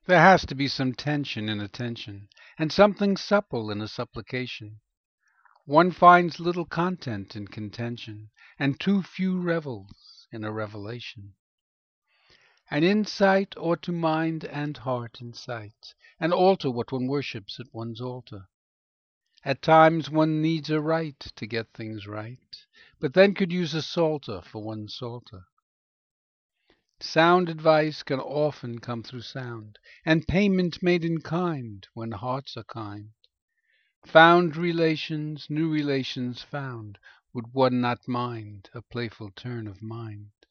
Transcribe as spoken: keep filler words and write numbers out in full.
There has to be some tension in attention, and something supple in a supplication. One finds little content in contention, and too few revels in a revelation. An insight ought to mind and heart incite, and alter what one worships at one's altar. At times one needs a right to get things right, but then could use a psalter for one's psalter. Sound advice can often come through sound, and payment made in kind when hearts are kind. Found relations, new relations found, would one not mind a playful turn of mind?